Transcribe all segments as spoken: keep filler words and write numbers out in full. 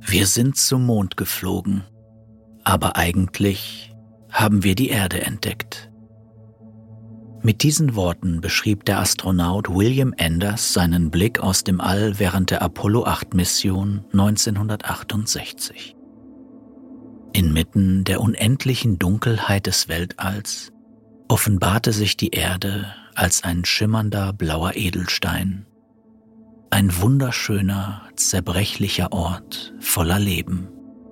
Wir sind zum Mond geflogen, aber eigentlich haben wir die Erde entdeckt. Mit diesen Worten beschrieb der Astronaut William Enders seinen Blick aus dem All während der Apollo acht Mission neunzehnhundertachtundsechzig. Inmitten der unendlichen Dunkelheit des Weltalls offenbarte sich die Erde als ein schimmernder blauer Edelstein. Ein wunderschöner, zerbrechlicher Ort voller Leben.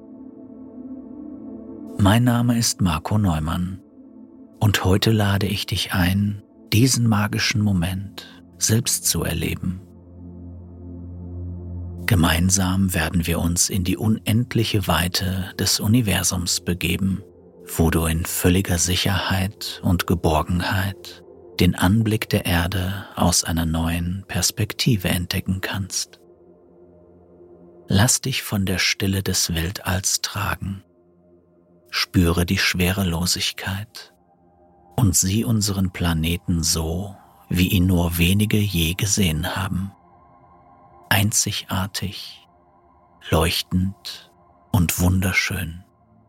Mein Name ist Marco Neumann und heute lade ich dich ein, diesen magischen Moment selbst zu erleben. Gemeinsam werden wir uns in die unendliche Weite des Universums begeben, wo du in völliger Sicherheit und Geborgenheit den Anblick der Erde aus einer neuen Perspektive entdecken kannst. Lass dich von der Stille des Weltalls tragen. Spüre die Schwerelosigkeit und sieh unseren Planeten so, wie ihn nur wenige je gesehen haben. Einzigartig, leuchtend und wunderschön.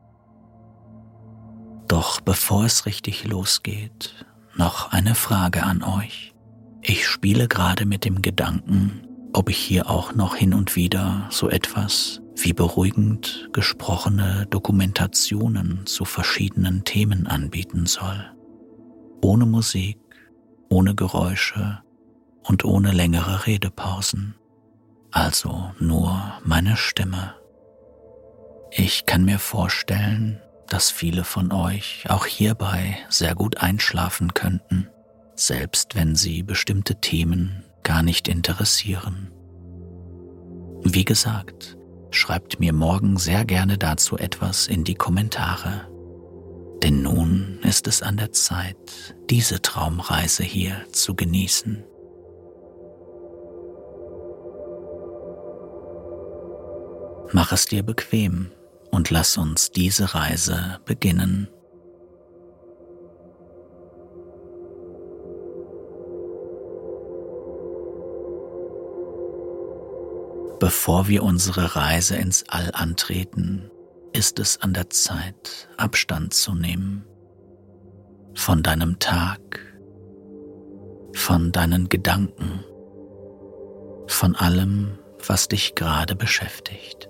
Doch bevor es richtig losgeht, noch eine Frage an euch. Ich spiele gerade mit dem Gedanken, ob ich hier auch noch hin und wieder so etwas wie beruhigend gesprochene Dokumentationen zu verschiedenen Themen anbieten soll. Ohne Musik, ohne Geräusche und ohne längere Redepausen. Also nur meine Stimme. Ich kann mir vorstellen, dass viele von euch auch hierbei sehr gut einschlafen könnten, selbst wenn sie bestimmte Themen gar nicht interessieren. Wie gesagt, schreibt mir morgen sehr gerne dazu etwas in die Kommentare, denn nun ist es an der Zeit, diese Traumreise hier zu genießen. Mach es dir bequem und lass uns diese Reise beginnen. Bevor wir unsere Reise ins All antreten, ist es an der Zeit, Abstand zu nehmen. Von deinem Tag, von deinen Gedanken, von allem, was dich gerade beschäftigt.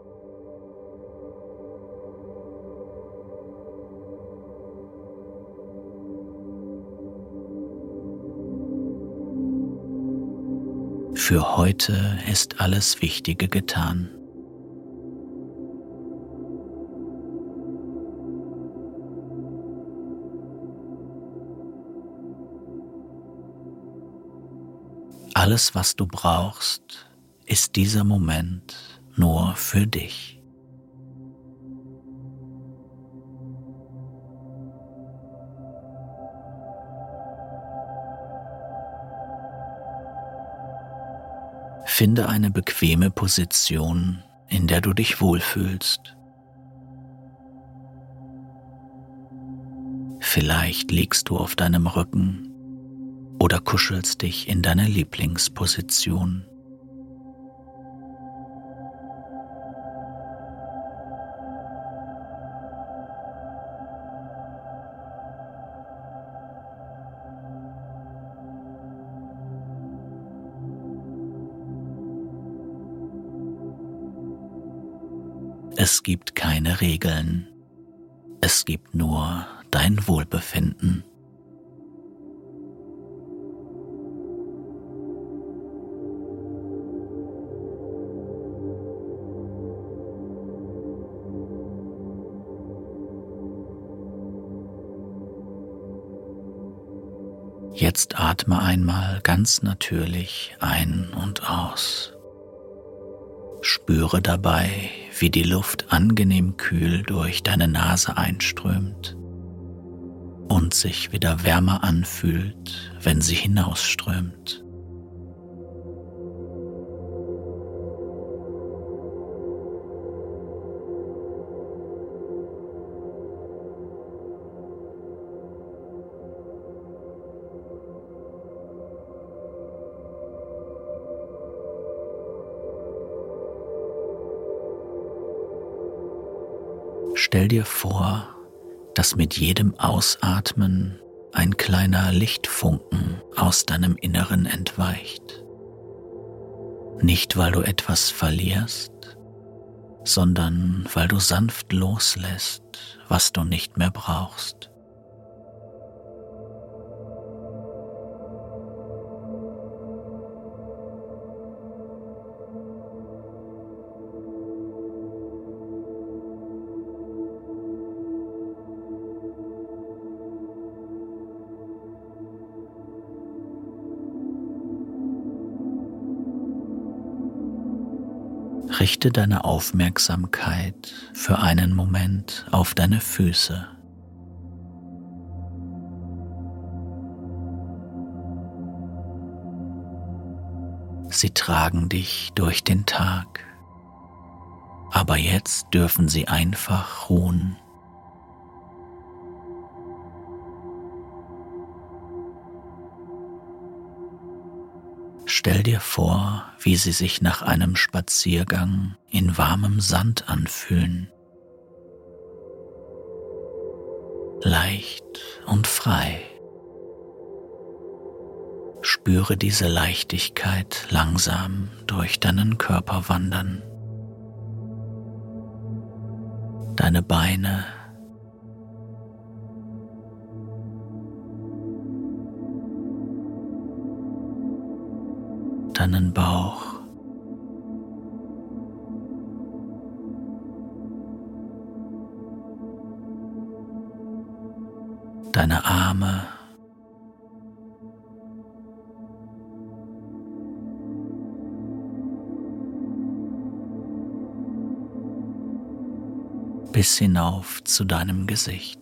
Für heute ist alles Wichtige getan. Alles, was du brauchst, ist dieser Moment nur für dich. Finde eine bequeme Position, in der du dich wohlfühlst. Vielleicht liegst du auf deinem Rücken oder kuschelst dich in deine Lieblingsposition. Es gibt keine Regeln, es gibt nur dein Wohlbefinden. Jetzt atme einmal ganz natürlich ein und aus. Spüre dabei, wie die Luft angenehm kühl durch deine Nase einströmt und sich wieder wärmer anfühlt, wenn sie hinausströmt. Stell dir vor, dass mit jedem Ausatmen ein kleiner Lichtfunken aus deinem Inneren entweicht. Nicht, weil du etwas verlierst, sondern weil du sanft loslässt, was du nicht mehr brauchst. Richte deine Aufmerksamkeit für einen Moment auf deine Füße. Sie tragen dich durch den Tag, aber jetzt dürfen sie einfach ruhen. Stell dir vor, wie sie sich nach einem Spaziergang in warmem Sand anfühlen. Leicht und frei. Spüre diese Leichtigkeit langsam durch deinen Körper wandern. Deine Beine, deinen Bauch, deine Arme, bis hinauf zu deinem Gesicht.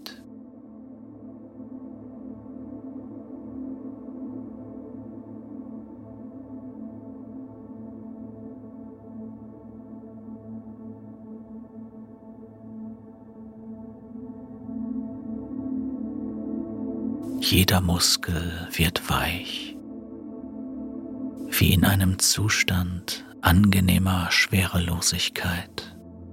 Jeder Muskel wird weich, wie in einem Zustand angenehmer Schwerelosigkeit.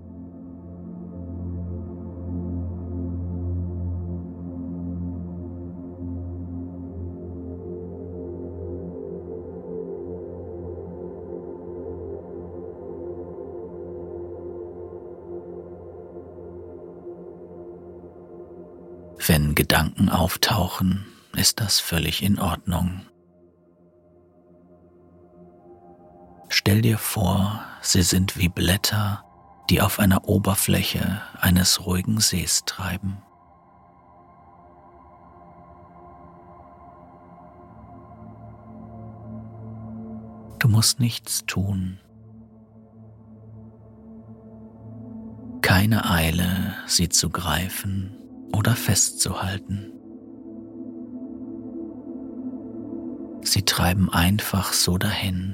Wenn Gedanken auftauchen, ist das völlig in Ordnung. Stell dir vor, sie sind wie Blätter, die auf einer Oberfläche eines ruhigen Sees treiben. Du musst nichts tun. Keine Eile, sie zu greifen oder festzuhalten. Sie treiben einfach so dahin.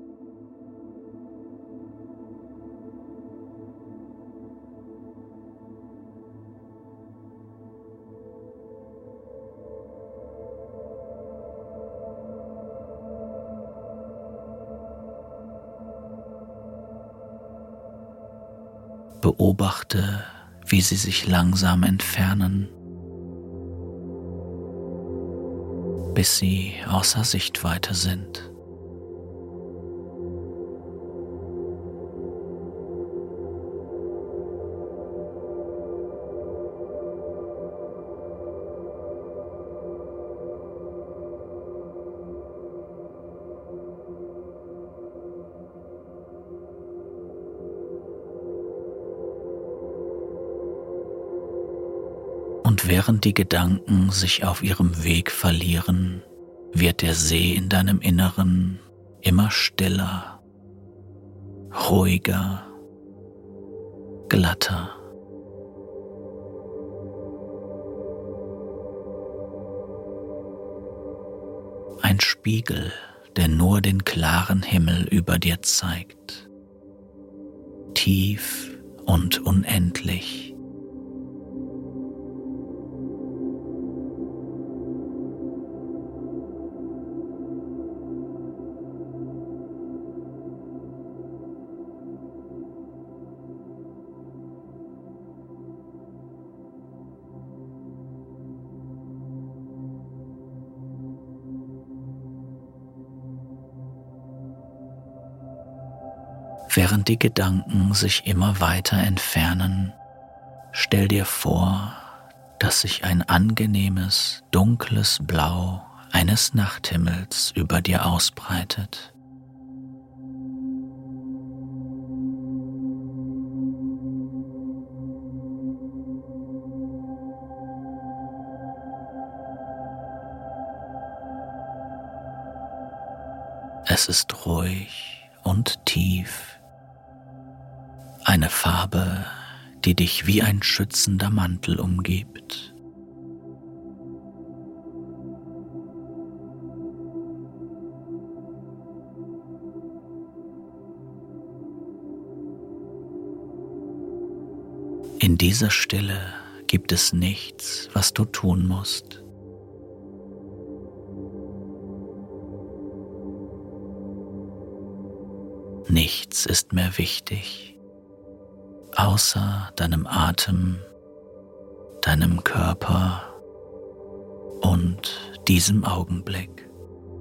Beobachte, wie sie sich langsam entfernen, bis sie außer Sichtweite sind. Und während die Gedanken sich auf ihrem Weg verlieren, wird der See in deinem Inneren immer stiller, ruhiger, glatter. Ein Spiegel, der nur den klaren Himmel über dir zeigt, tief und unendlich. Während die Gedanken sich immer weiter entfernen, stell dir vor, dass sich ein angenehmes, dunkles Blau eines Nachthimmels über dir ausbreitet. Es ist ruhig und tief, eine Farbe, die dich wie ein schützender Mantel umgibt. In dieser Stille gibt es nichts, was du tun musst. Nichts ist mehr wichtig, außer deinem Atem, deinem Körper und diesem Augenblick.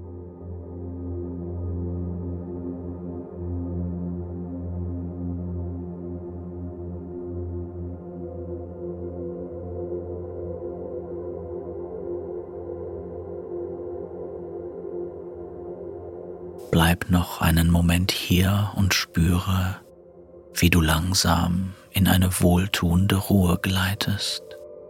Bleib noch einen Moment hier und spüre, wie du langsam in eine wohltuende Ruhe gleitest.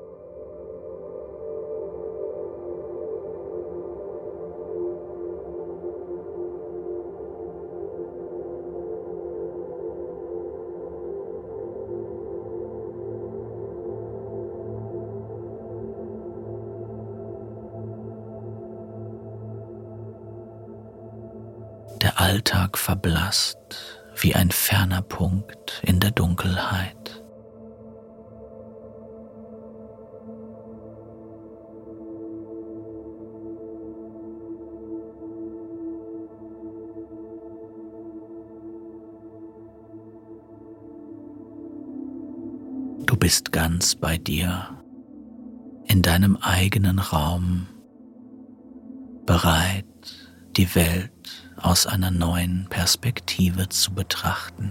Der Alltag verblasst wie ein ferner Punkt in der Dunkelheit. Du bist ganz bei dir, in deinem eigenen Raum, bereit, die Welt aus einer neuen Perspektive zu betrachten.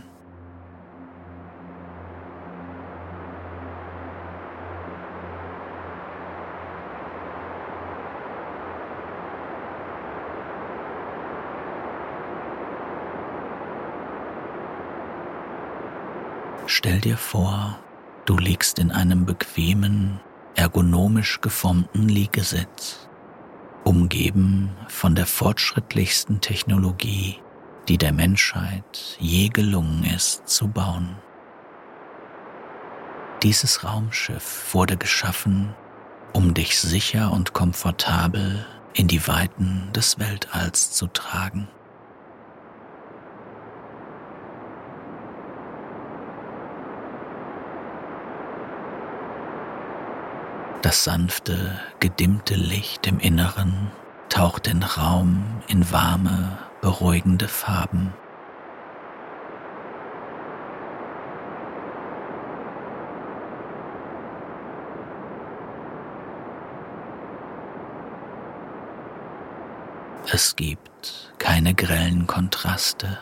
Stell dir vor, du liegst in einem bequemen, ergonomisch geformten Liegesitz, umgeben von der fortschrittlichsten Technologie, die der Menschheit je gelungen ist zu bauen. Dieses Raumschiff wurde geschaffen, um dich sicher und komfortabel in die Weiten des Weltalls zu tragen. Das sanfte, gedimmte Licht im Inneren taucht den Raum in warme, beruhigende Farben. Es gibt keine grellen Kontraste,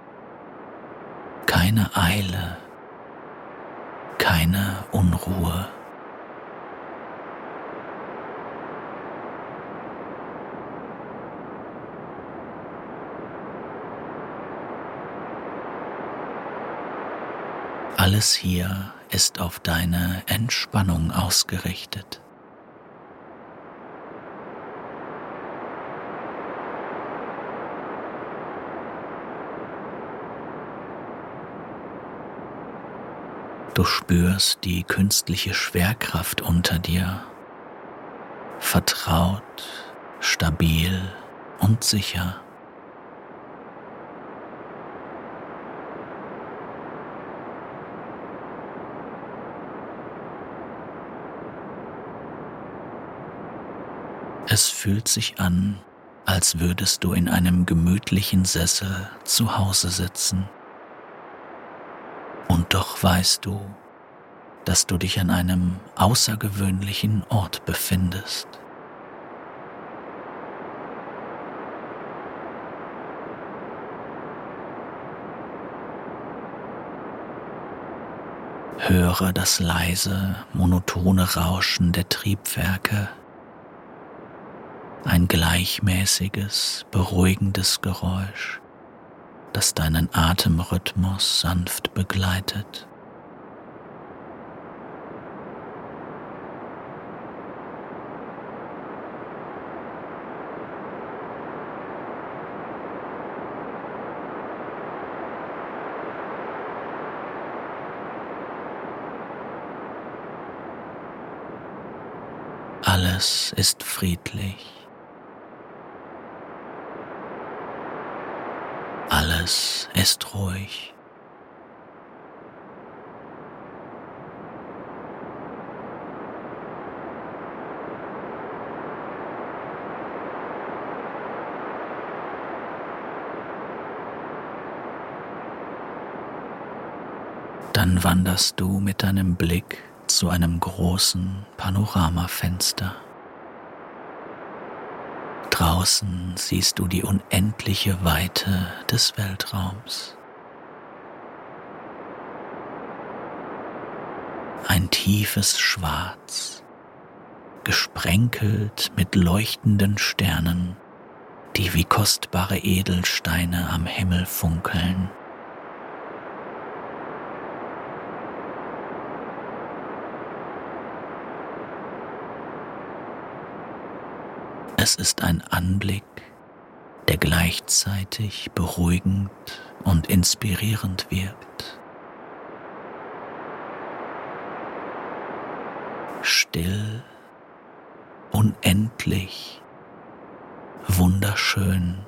keine Eile, keine Unruhe. Alles hier ist auf deine Entspannung ausgerichtet. Du spürst die künstliche Schwerkraft unter dir, vertraut, stabil und sicher. Es fühlt sich an, als würdest du in einem gemütlichen Sessel zu Hause sitzen. Und doch weißt du, dass du dich an einem außergewöhnlichen Ort befindest. Höre das leise, monotone Rauschen der Triebwerke. Ein gleichmäßiges, beruhigendes Geräusch, das deinen Atemrhythmus sanft begleitet. Alles ist friedlich. Alles ist ruhig. Dann wanderst du mit deinem Blick zu einem großen Panoramafenster. Draußen siehst du die unendliche Weite des Weltraums. Ein tiefes Schwarz, gesprenkelt mit leuchtenden Sternen, die wie kostbare Edelsteine am Himmel funkeln. Es ist ein Anblick, der gleichzeitig beruhigend und inspirierend wirkt. Still, unendlich, wunderschön.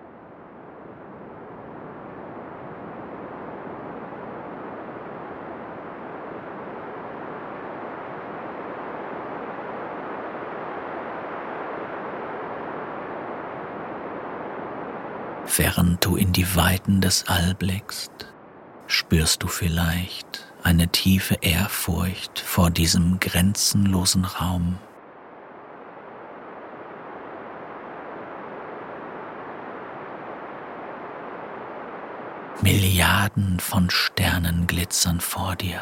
Während du in die Weiten des All blickst, spürst du vielleicht eine tiefe Ehrfurcht vor diesem grenzenlosen Raum. Milliarden von Sternen glitzern vor dir.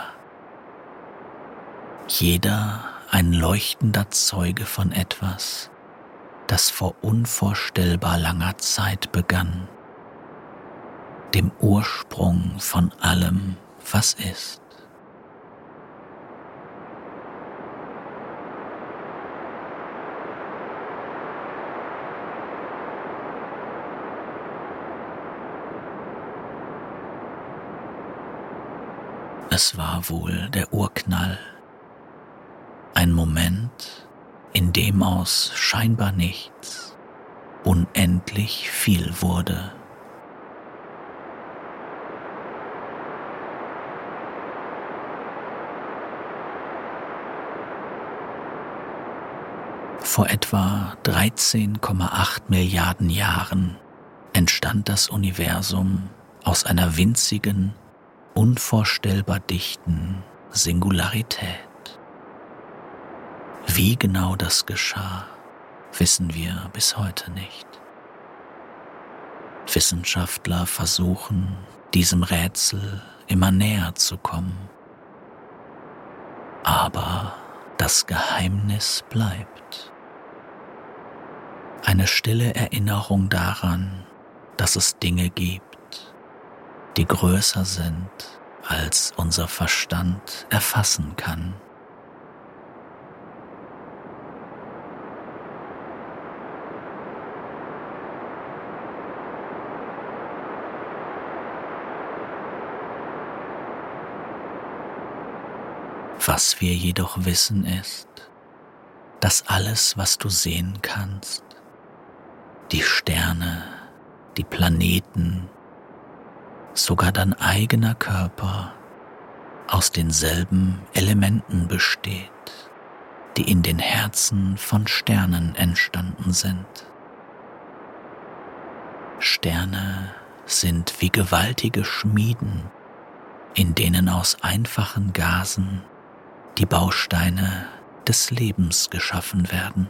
Jeder ein leuchtender Zeuge von etwas, das vor unvorstellbar langer Zeit begann, dem Ursprung von allem, was ist. Es war wohl der Urknall, ein Moment, in dem aus scheinbar nichts unendlich viel wurde. Vor etwa dreizehn Komma acht Milliarden Jahren entstand das Universum aus einer winzigen, unvorstellbar dichten Singularität. Wie genau das geschah, wissen wir bis heute nicht. Wissenschaftler versuchen, diesem Rätsel immer näher zu kommen. Aber das Geheimnis bleibt. Eine stille Erinnerung daran, dass es Dinge gibt, die größer sind, als unser Verstand erfassen kann. Was wir jedoch wissen ist, dass alles, was du sehen kannst, die Sterne, die Planeten, sogar dein eigener Körper, aus denselben Elementen besteht, die in den Herzen von Sternen entstanden sind. Sterne sind wie gewaltige Schmieden, in denen aus einfachen Gasen die Bausteine des Lebens geschaffen werden.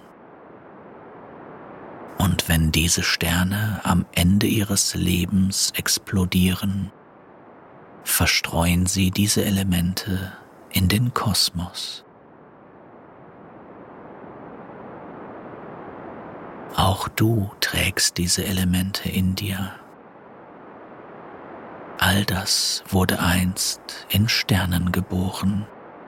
Und wenn diese Sterne am Ende ihres Lebens explodieren, verstreuen sie diese Elemente in den Kosmos. Auch du trägst diese Elemente in dir. All das wurde einst in Sternen geboren.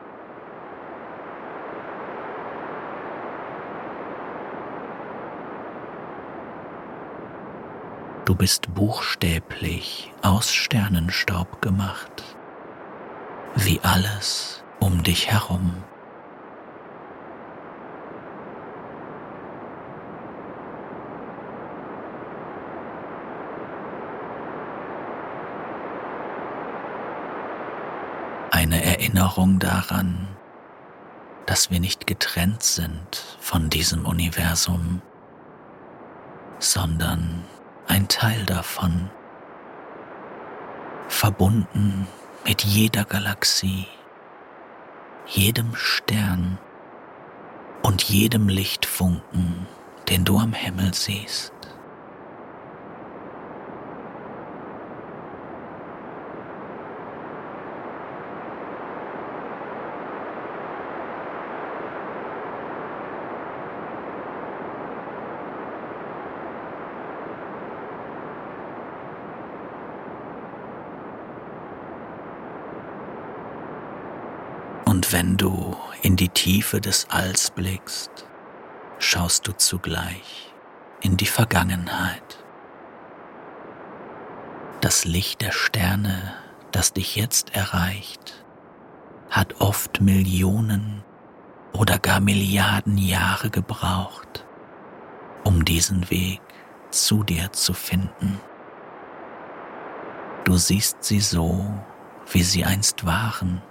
Du bist buchstäblich aus Sternenstaub gemacht, wie alles um dich herum. Eine Erinnerung daran, dass wir nicht getrennt sind von diesem Universum, sondern ein Teil davon, verbunden mit jeder Galaxie, jedem Stern und jedem Lichtfunken, den du am Himmel siehst. Und wenn du in die Tiefe des Alls blickst, schaust du zugleich in die Vergangenheit. Das Licht der Sterne, das dich jetzt erreicht, hat oft Millionen oder gar Milliarden Jahre gebraucht, um diesen Weg zu dir zu finden. Du siehst sie so, wie sie einst waren,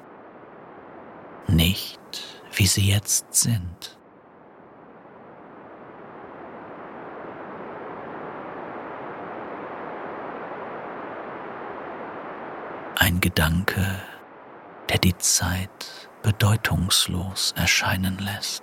nicht wie sie jetzt sind. Ein Gedanke, der die Zeit bedeutungslos erscheinen lässt.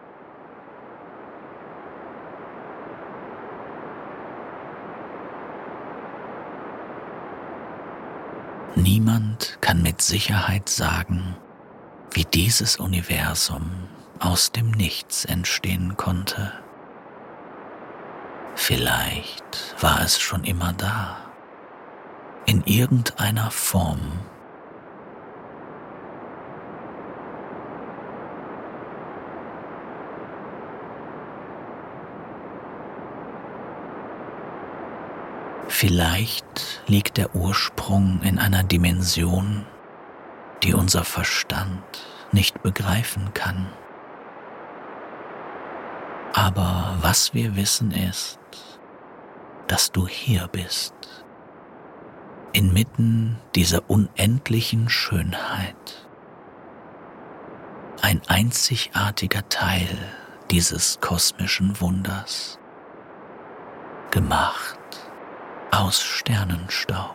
Niemand kann mit Sicherheit sagen, wie dieses Universum aus dem Nichts entstehen konnte. Vielleicht war es schon immer da, in irgendeiner Form. Vielleicht liegt der Ursprung in einer Dimension, die unser Verstand nicht begreifen kann. Aber was wir wissen ist, dass du hier bist, inmitten dieser unendlichen Schönheit, ein einzigartiger Teil dieses kosmischen Wunders, gemacht aus Sternenstaub.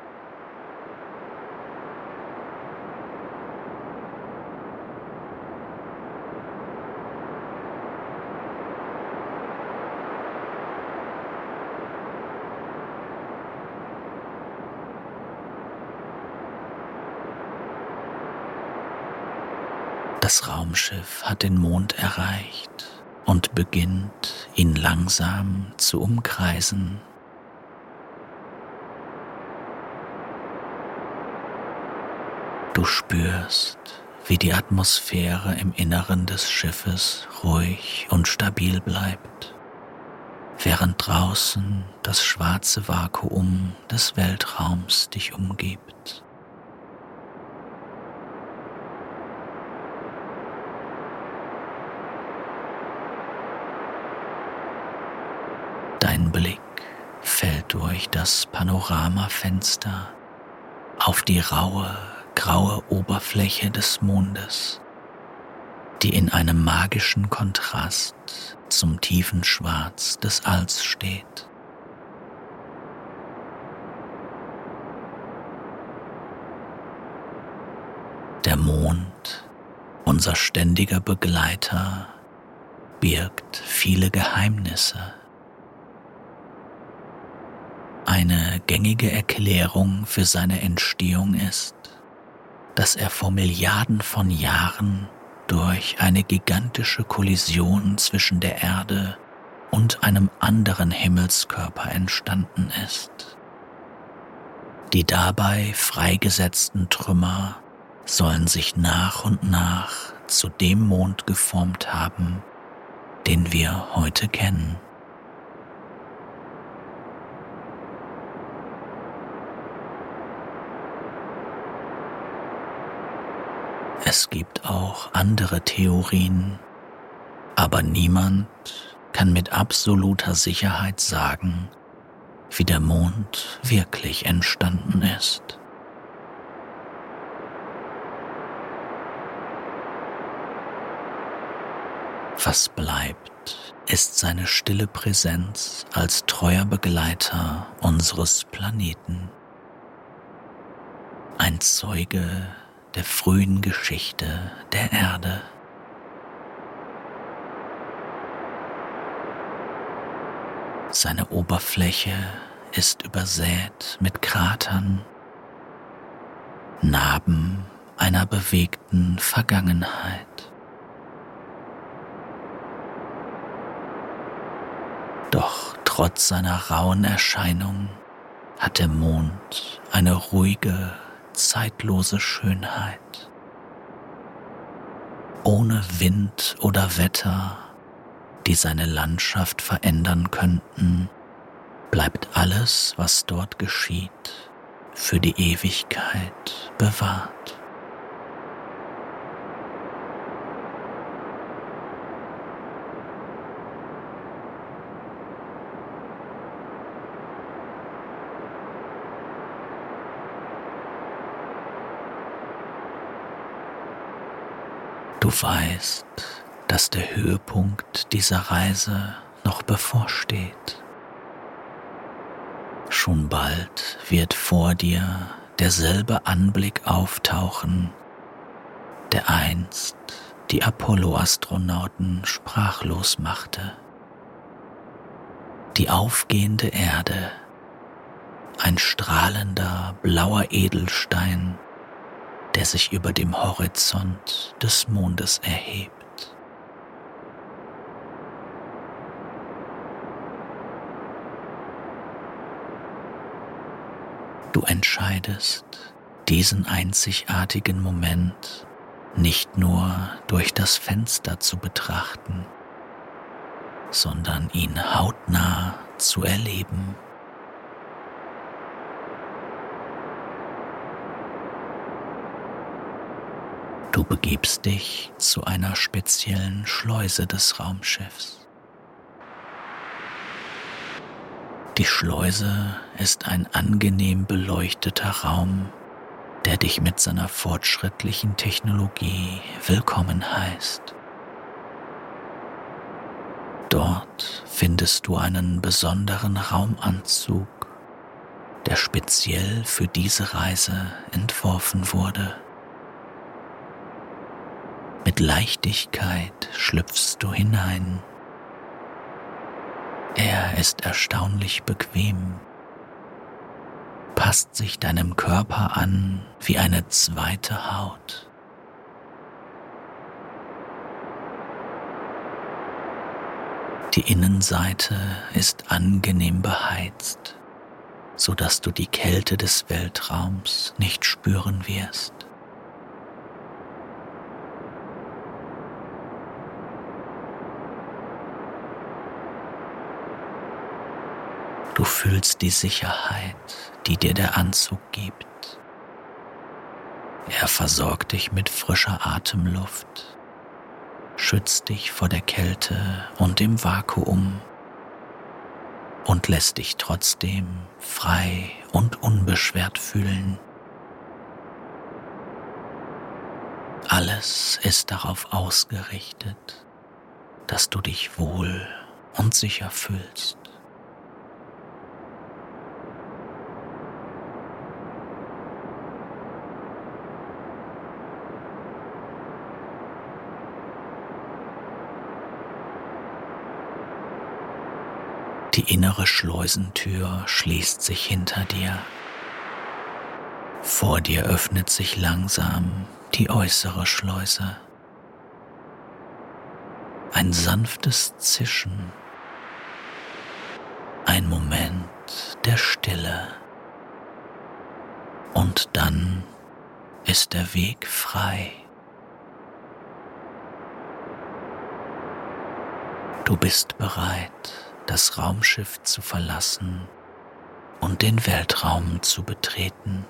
Das Raumschiff hat den Mond erreicht und beginnt, ihn langsam zu umkreisen. Du spürst, wie die Atmosphäre im Inneren des Schiffes ruhig und stabil bleibt, während draußen das schwarze Vakuum des Weltraums dich umgibt. Dein Blick fällt durch das Panoramafenster auf die raue, graue Oberfläche des Mondes, die in einem magischen Kontrast zum tiefen Schwarz des Alls steht. Der Mond, unser ständiger Begleiter, birgt viele Geheimnisse. Eine gängige Erklärung für seine Entstehung ist, dass er vor Milliarden von Jahren durch eine gigantische Kollision zwischen der Erde und einem anderen Himmelskörper entstanden ist. Die dabei freigesetzten Trümmer sollen sich nach und nach zu dem Mond geformt haben, den wir heute kennen. Es gibt auch andere Theorien, aber niemand kann mit absoluter Sicherheit sagen, wie der Mond wirklich entstanden ist. Was bleibt, ist seine stille Präsenz als treuer Begleiter unseres Planeten. Ein Zeuge der frühen Geschichte der Erde. Seine Oberfläche ist übersät mit Kratern, Narben einer bewegten Vergangenheit. Doch trotz seiner rauen Erscheinung hat der Mond eine ruhige, zeitlose Schönheit. Ohne Wind oder Wetter, die seine Landschaft verändern könnten, bleibt alles, was dort geschieht, für die Ewigkeit bewahrt. Du weißt, dass der Höhepunkt dieser Reise noch bevorsteht. Schon bald wird vor dir derselbe Anblick auftauchen, der einst die Apollo-Astronauten sprachlos machte. Die aufgehende Erde, ein strahlender blauer Edelstein, der sich über dem Horizont des Mondes erhebt. Du entscheidest, diesen einzigartigen Moment nicht nur durch das Fenster zu betrachten, sondern ihn hautnah zu erleben. Du begibst dich zu einer speziellen Schleuse des Raumschiffs. Die Schleuse ist ein angenehm beleuchteter Raum, der dich mit seiner fortschrittlichen Technologie willkommen heißt. Dort findest du einen besonderen Raumanzug, der speziell für diese Reise entworfen wurde. Mit Leichtigkeit schlüpfst du hinein. Er ist erstaunlich bequem, passt sich deinem Körper an wie eine zweite Haut. Die Innenseite ist angenehm beheizt, sodass du die Kälte des Weltraums nicht spüren wirst. Du fühlst die Sicherheit, die dir der Anzug gibt. Er versorgt dich mit frischer Atemluft, schützt dich vor der Kälte und dem Vakuum und lässt dich trotzdem frei und unbeschwert fühlen. Alles ist darauf ausgerichtet, dass du dich wohl und sicher fühlst. Die innere Schleusentür schließt sich hinter dir. Vor dir öffnet sich langsam die äußere Schleuse. Ein sanftes Zischen, ein Moment der Stille und dann ist der Weg frei. Du bist bereit, das Raumschiff zu verlassen und den Weltraum zu betreten.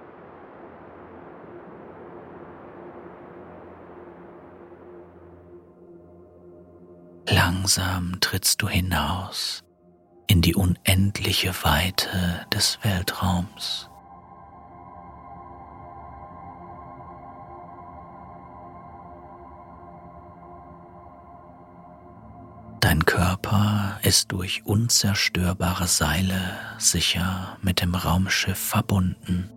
Langsam trittst du hinaus in die unendliche Weite des Weltraums. Dein Körper ist durch unzerstörbare Seile sicher mit dem Raumschiff verbunden.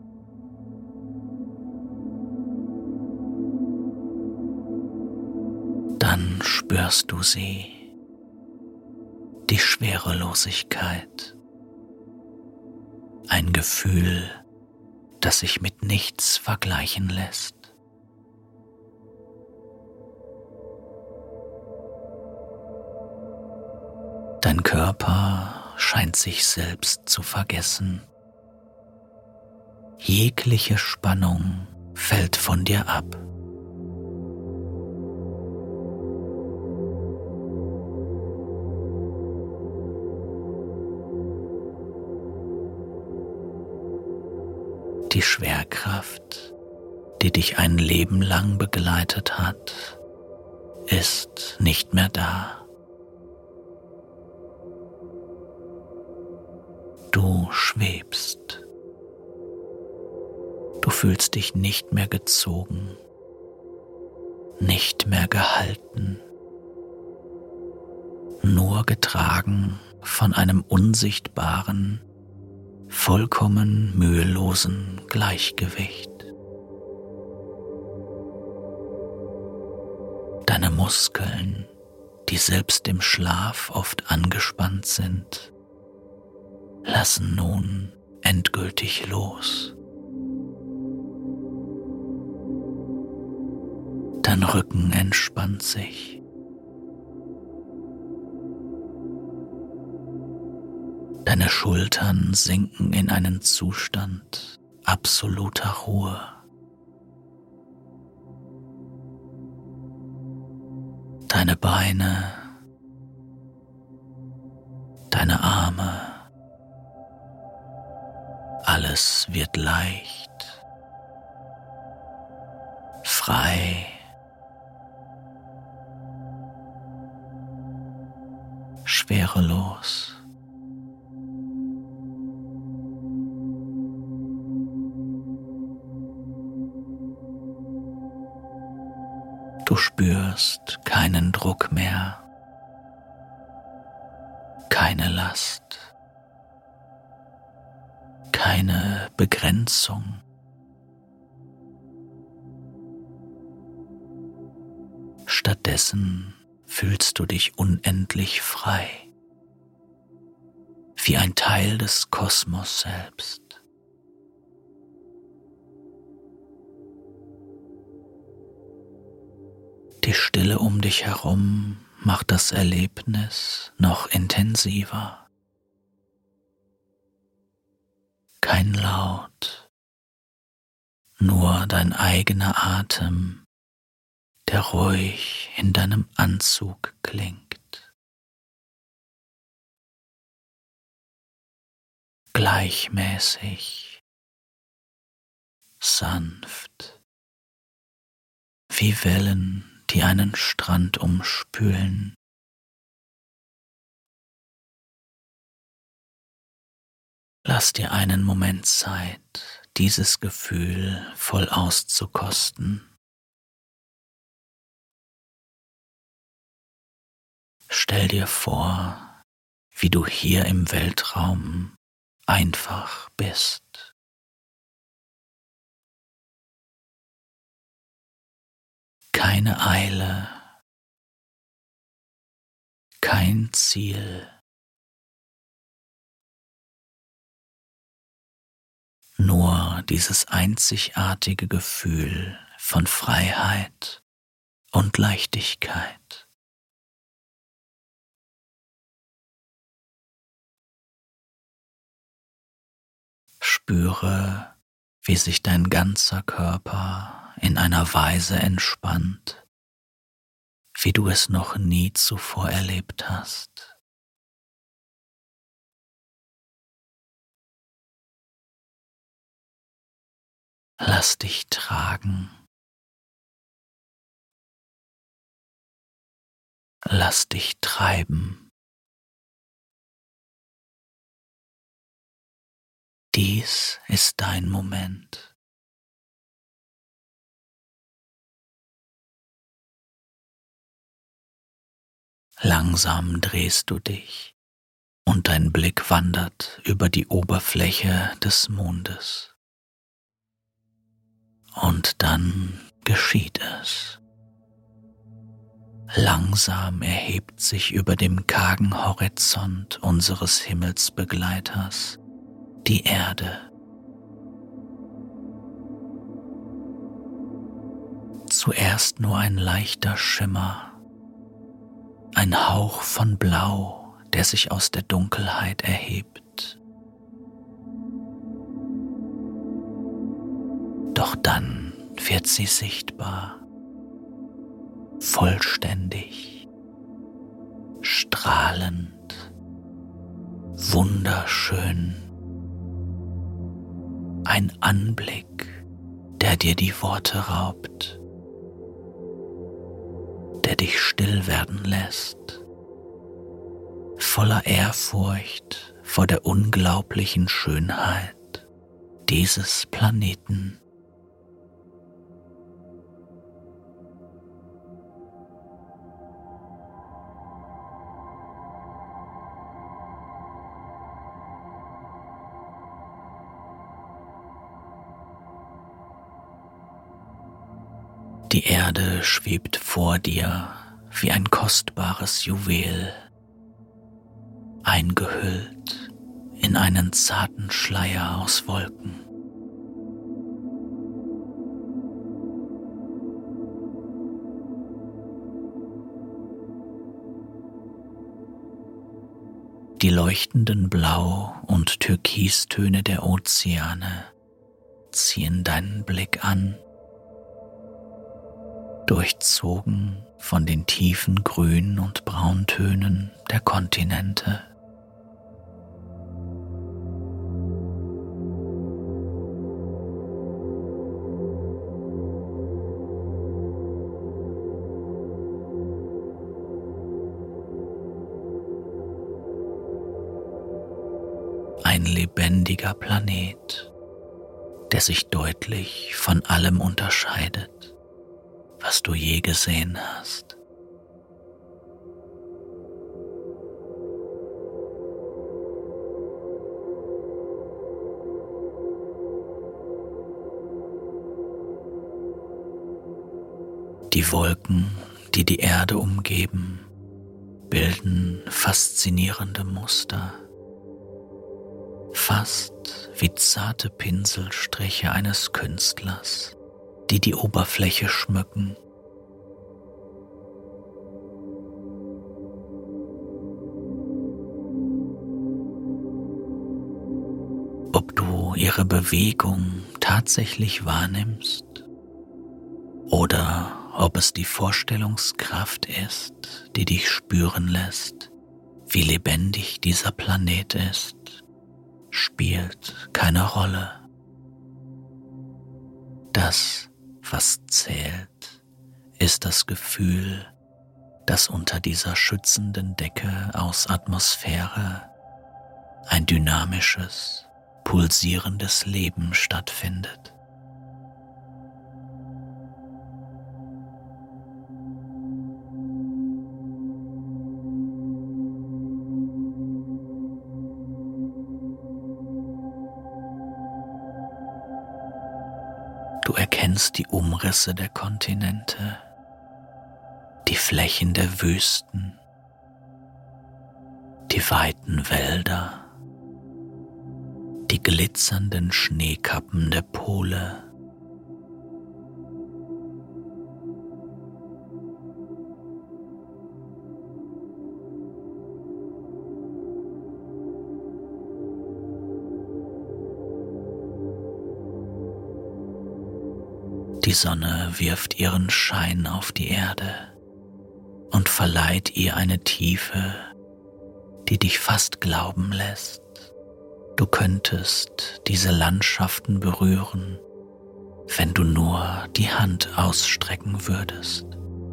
Dann spürst du sie, die Schwerelosigkeit, ein Gefühl, das sich mit nichts vergleichen lässt. Dein Körper scheint sich selbst zu vergessen. Jegliche Spannung fällt von dir ab. Die Schwerkraft, die dich ein Leben lang begleitet hat, ist nicht mehr da. Du schwebst. Du fühlst dich nicht mehr gezogen, nicht mehr gehalten, nur getragen von einem unsichtbaren, vollkommen mühelosen Gleichgewicht. Deine Muskeln, die selbst im Schlaf oft angespannt sind, lassen nun endgültig los. Dein Rücken entspannt sich. Deine Schultern sinken in einen Zustand absoluter Ruhe. Deine Beine, deine Arme, alles wird leicht, frei, schwerelos. Du spürst keinen Druck mehr, keine Last, keine Begrenzung. Stattdessen fühlst du dich unendlich frei, wie ein Teil des Kosmos selbst. Die Stille um dich herum macht das Erlebnis noch intensiver. Kein Laut, nur dein eigener Atem, der ruhig in deinem Anzug klingt. Gleichmäßig, sanft, wie Wellen, die einen Strand umspülen. Lass dir einen Moment Zeit, dieses Gefühl voll auszukosten. Stell dir vor, wie du hier im Weltraum einfach bist. Keine Eile, kein Ziel, Nur dieses einzigartige Gefühl von Freiheit und Leichtigkeit. Spüre, wie sich dein ganzer Körper in einer Weise entspannt, wie du es noch nie zuvor erlebt hast. Lass dich tragen. Lass dich treiben. Dies ist dein Moment. Langsam drehst du dich und dein Blick wandert über die Oberfläche des Mondes. Und dann geschieht es. Langsam erhebt sich über dem kargen Horizont unseres Himmelsbegleiters die Erde. Zuerst nur ein leichter Schimmer, ein Hauch von Blau, der sich aus der Dunkelheit erhebt. Doch dann wird sie sichtbar, vollständig, strahlend, wunderschön. Ein Anblick, der dir die Worte raubt, der dich still werden lässt, voller Ehrfurcht vor der unglaublichen Schönheit dieses Planeten. Die Erde schwebt vor dir wie ein kostbares Juwel, eingehüllt in einen zarten Schleier aus Wolken. Die leuchtenden Blau- und Türkistöne der Ozeane ziehen deinen Blick an, durchzogen von den tiefen Grün- und Brauntönen der Kontinente. Ein lebendiger Planet, der sich deutlich von allem unterscheidet, was du je gesehen hast. Die Wolken, die die Erde umgeben, bilden faszinierende Muster, fast wie zarte Pinselstriche eines Künstlers, die die Oberfläche schmücken. Ob du ihre Bewegung tatsächlich wahrnimmst oder ob es die Vorstellungskraft ist, die dich spüren lässt, wie lebendig dieser Planet ist, spielt keine Rolle. Das, was zählt, ist das Gefühl, dass unter dieser schützenden Decke aus Atmosphäre ein dynamisches, pulsierendes Leben stattfindet. Du erkennst die Umrisse der Kontinente, die Flächen der Wüsten, die weiten Wälder, die glitzernden Schneekappen der Pole. Die Sonne wirft ihren Schein auf die Erde und verleiht ihr eine Tiefe, die dich fast glauben lässt, du könntest diese Landschaften berühren, wenn du nur die Hand ausstrecken würdest.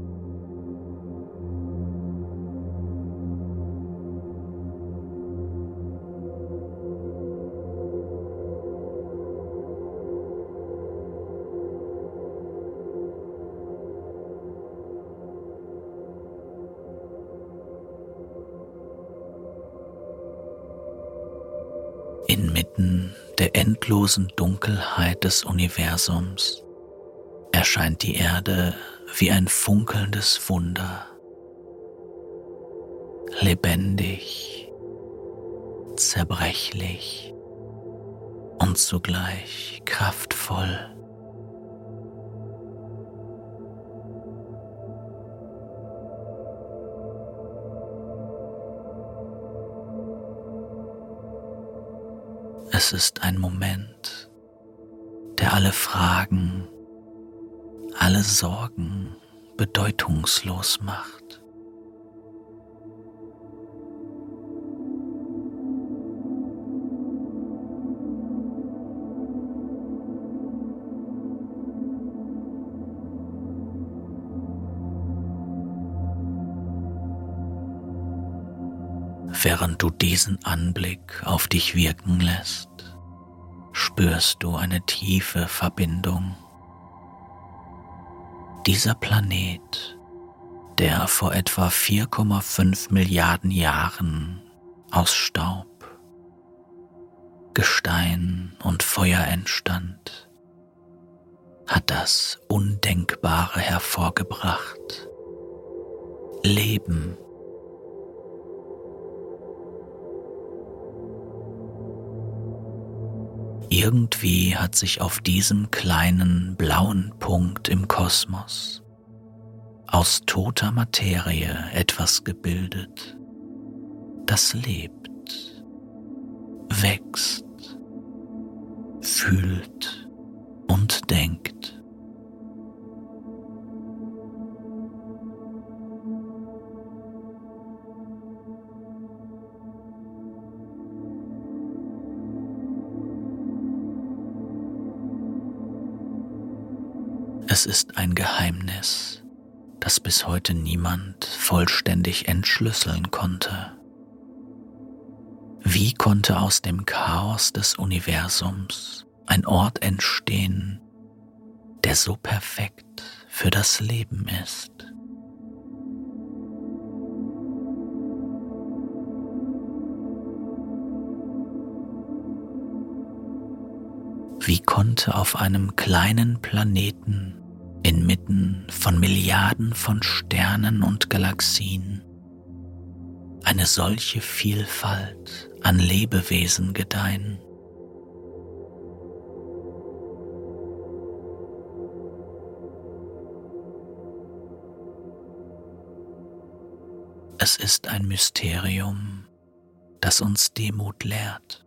Inmitten der endlosen Dunkelheit des Universums erscheint die Erde wie ein funkelndes Wunder, lebendig, zerbrechlich und zugleich kraftvoll. Es ist ein Moment, der alle Fragen, alle Sorgen bedeutungslos macht. Während du diesen Anblick auf dich wirken lässt, spürst du eine tiefe Verbindung. Dieser Planet, der vor etwa vier Komma fünf Milliarden Jahren aus Staub, Gestein und Feuer entstand, hat das Undenkbare hervorgebracht: Leben. Irgendwie hat sich auf diesem kleinen blauen Punkt im Kosmos aus toter Materie etwas gebildet, das lebt, wächst, fühlt und denkt. Es ist ein Geheimnis, das bis heute niemand vollständig entschlüsseln konnte. Wie konnte aus dem Chaos des Universums ein Ort entstehen, der so perfekt für das Leben ist? Wie konnte auf einem kleinen Planeten inmitten von Milliarden von Sternen und Galaxien eine solche Vielfalt an Lebewesen gedeihen? Es ist ein Mysterium, das uns Demut lehrt.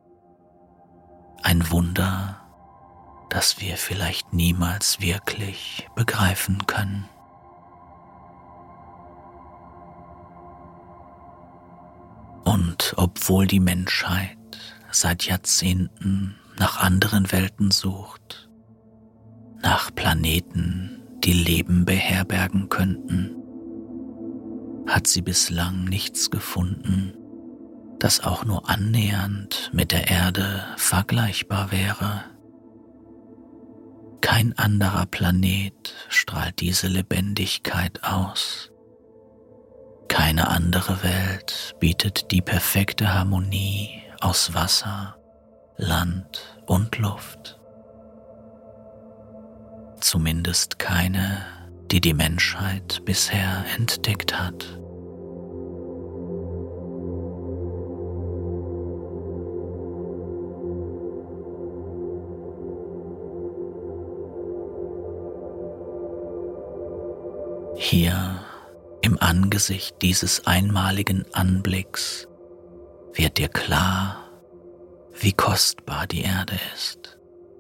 Ein Wunder, das wir vielleicht niemals wirklich begreifen können. Und obwohl die Menschheit seit Jahrzehnten nach anderen Welten sucht, nach Planeten, die Leben beherbergen könnten, hat sie bislang nichts gefunden, das auch nur annähernd mit der Erde vergleichbar wäre. Kein anderer Planet strahlt diese Lebendigkeit aus. Keine andere Welt bietet die perfekte Harmonie aus Wasser, Land und Luft. Zumindest keine, die die Menschheit bisher entdeckt hat. Hier im Angesicht dieses einmaligen Anblicks wird dir klar, wie kostbar die Erde ist.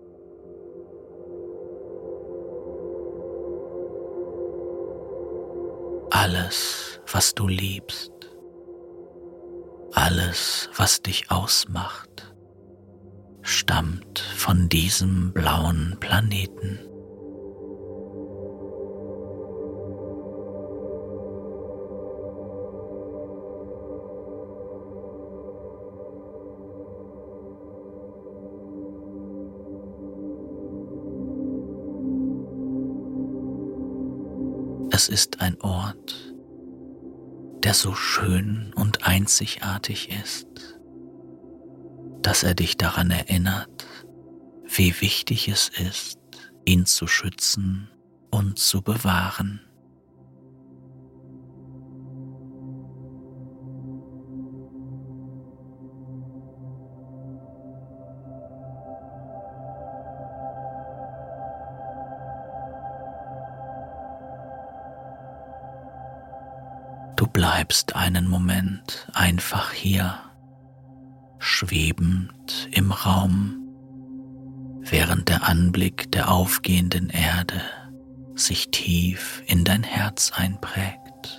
Alles, was du liebst, alles, was dich ausmacht, stammt von diesem blauen Planeten. Es ist ein Ort, der so schön und einzigartig ist, dass er dich daran erinnert, wie wichtig es ist, ihn zu schützen und zu bewahren. Du bleibst einen Moment einfach hier, schwebend im Raum, während der Anblick der aufgehenden Erde sich tief in dein Herz einprägt.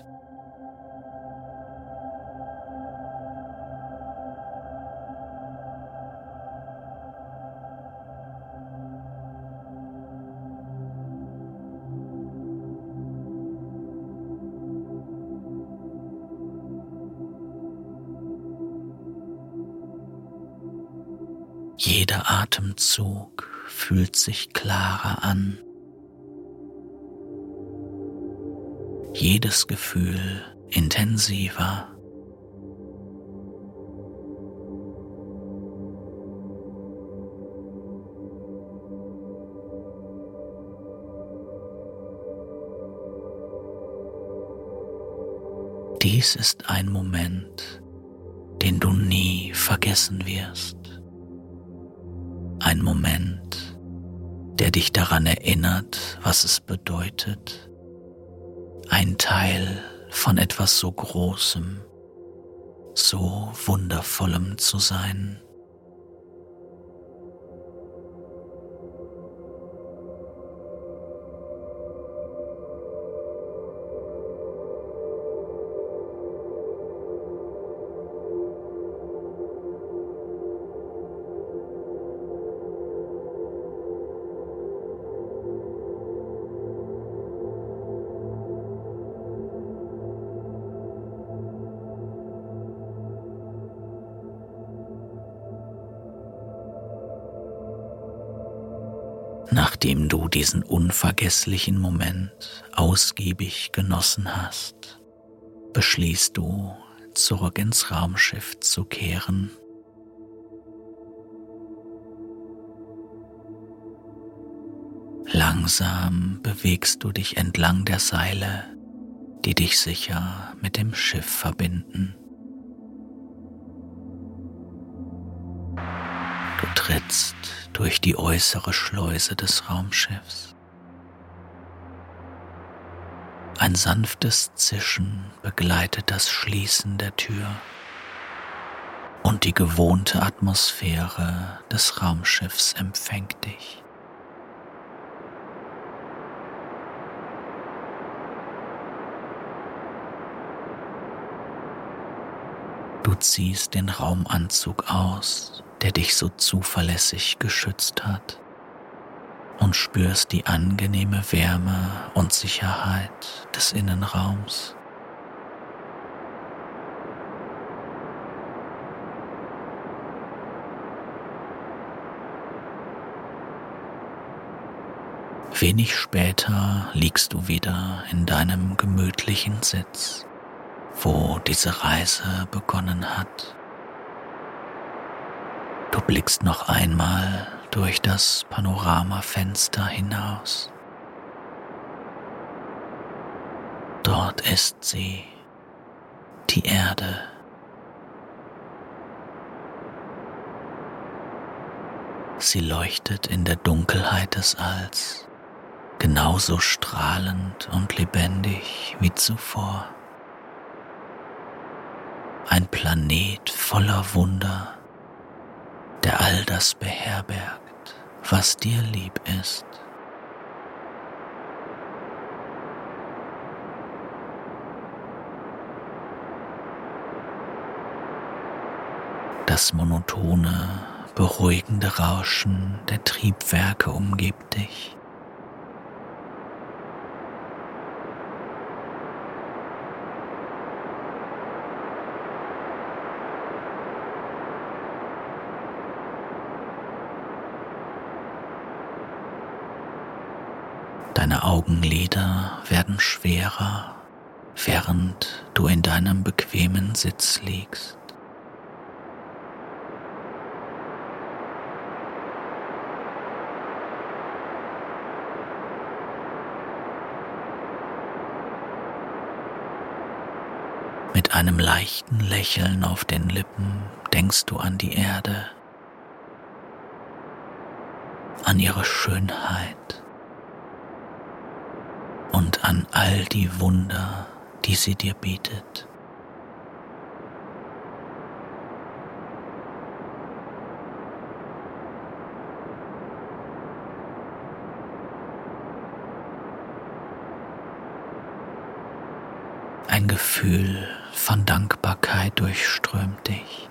Jeder Atemzug fühlt sich klarer an. Jedes Gefühl intensiver. Dies ist ein Moment, den du nie vergessen wirst. Ein Moment, der dich daran erinnert, was es bedeutet, ein Teil von etwas so Großem, so Wundervollem zu sein. Nachdem du diesen unvergesslichen Moment ausgiebig genossen hast, beschließt du, zurück ins Raumschiff zu kehren. Langsam bewegst du dich entlang der Seile, die dich sicher mit dem Schiff verbinden. Du trittst durch die äußere Schleuse des Raumschiffs. Ein sanftes Zischen begleitet das Schließen der Tür und die gewohnte Atmosphäre des Raumschiffs empfängt dich. Du ziehst den Raumanzug aus, der dich so zuverlässig geschützt hat, und spürst die angenehme Wärme und Sicherheit des Innenraums. Wenig später liegst du wieder in deinem gemütlichen Sitz, wo diese Reise begonnen hat. Du blickst noch einmal durch das Panoramafenster hinaus. Dort ist sie, die Erde. Sie leuchtet in der Dunkelheit des Alls, genauso strahlend und lebendig wie zuvor. Ein Planet voller Wunder, der all das beherbergt, was dir lieb ist. Das monotone, beruhigende Rauschen der Triebwerke umgibt dich. Deine Augenlider werden schwerer, während du in deinem bequemen Sitz liegst. Mit einem leichten Lächeln auf den Lippen denkst du an die Erde, an ihre Schönheit und an all die Wunder, die sie dir bietet. Ein Gefühl von Dankbarkeit durchströmt dich.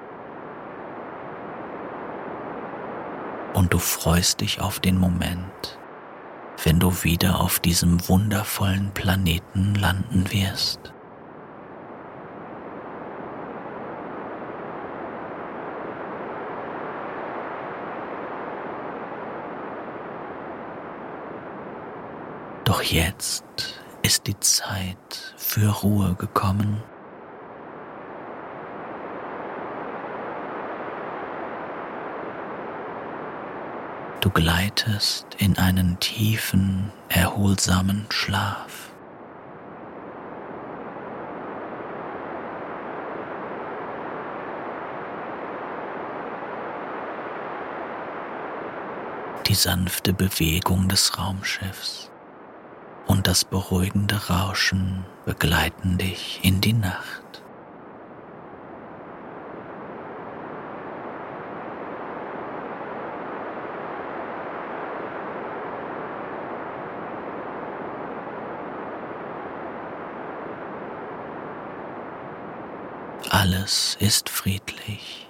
Und du freust dich auf den Moment, wenn du wieder auf diesem wundervollen Planeten landen wirst. Doch jetzt ist die Zeit für Ruhe gekommen. Du gleitest in einen tiefen, erholsamen Schlaf. Die sanfte Bewegung des Raumschiffs und das beruhigende Rauschen begleiten dich in die Nacht. Alles ist friedlich.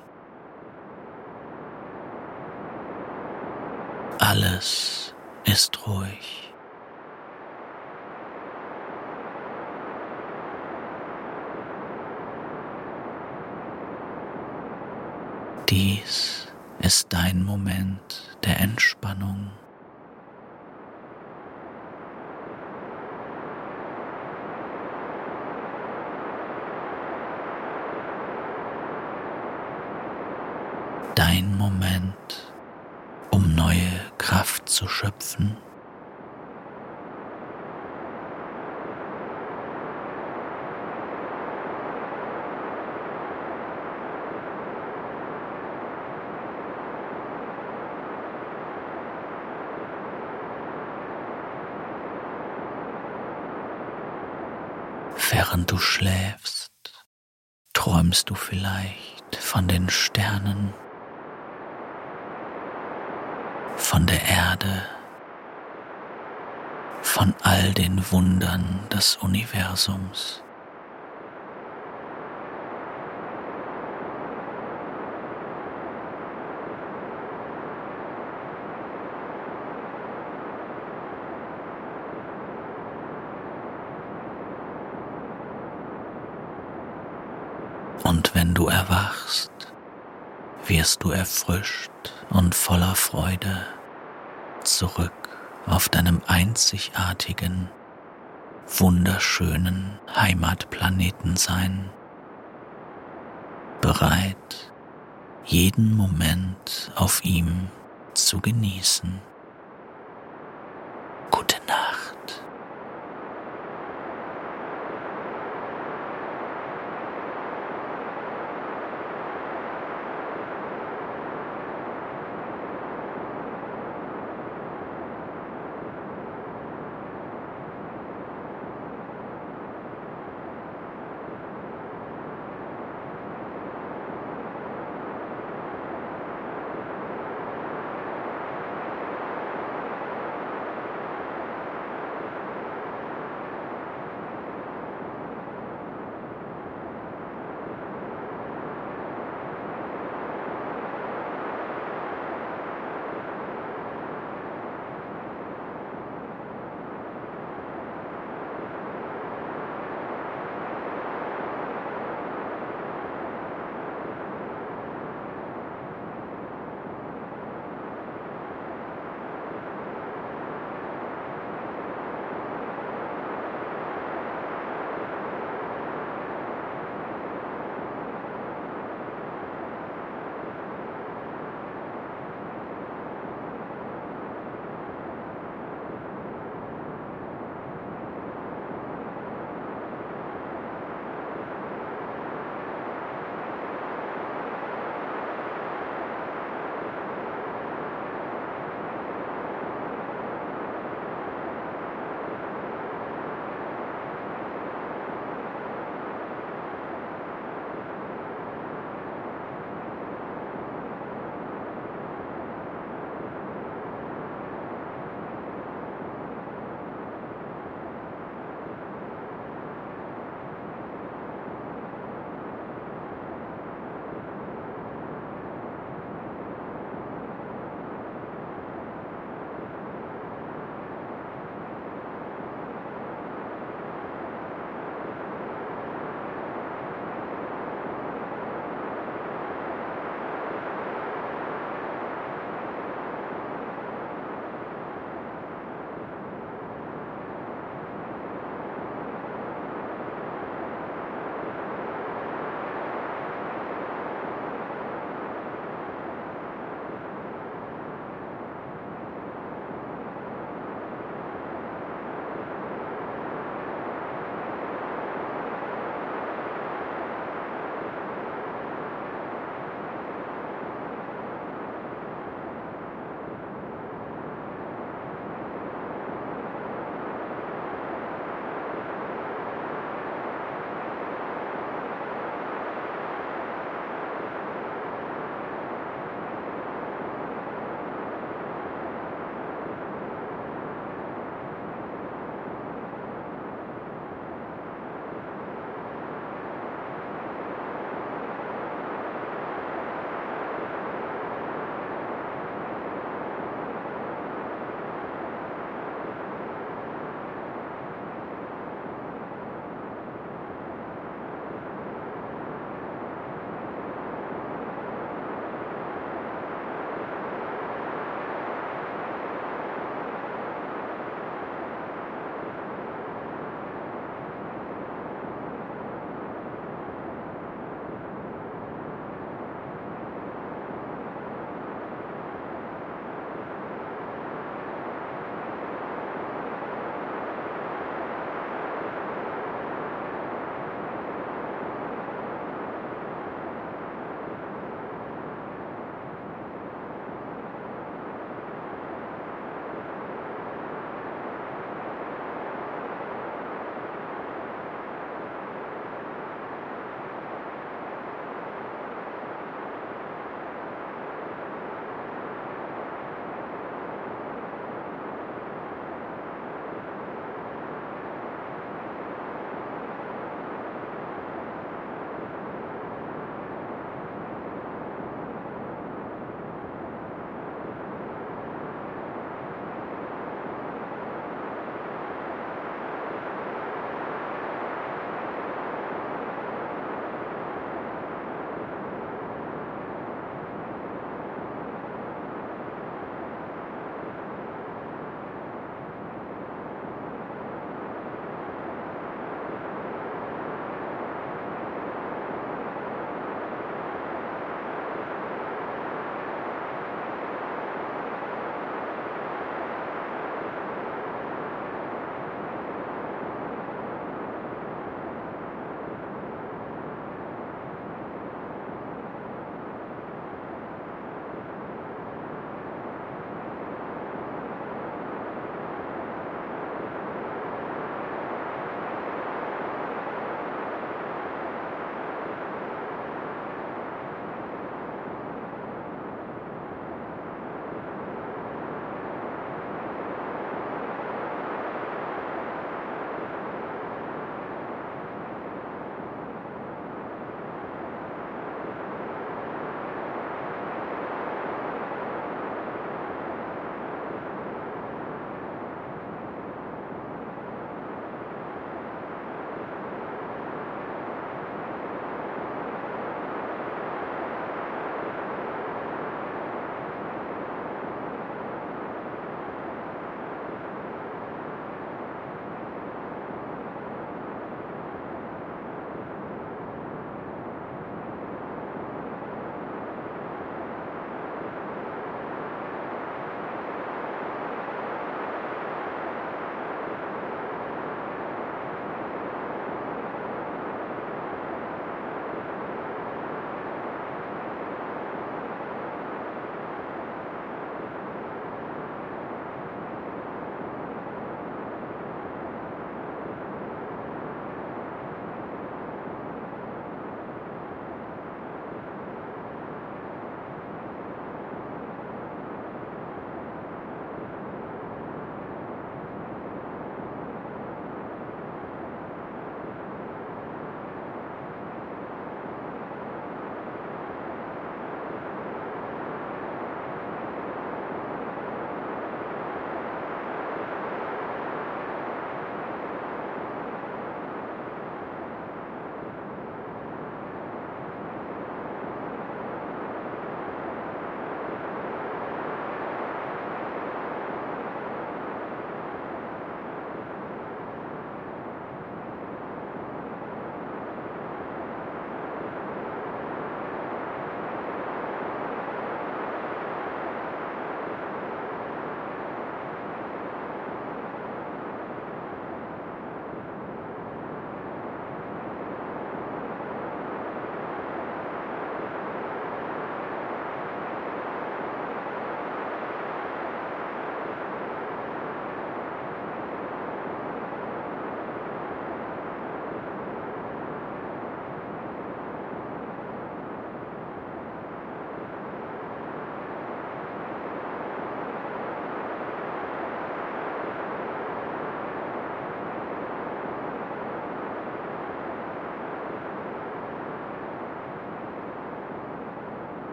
Alles ist ruhig. Dies ist dein Moment der Entspannung. Dein Moment, um neue Kraft zu schöpfen. Während du schläfst, träumst du vielleicht von den Sternen, von der Erde, von all den Wundern des Universums. Und wenn du erwachst, wirst du erfrischt und voller Freude zurück auf deinem einzigartigen, wunderschönen Heimatplaneten sein, bereit, jeden Moment auf ihm zu genießen. Gute Nacht.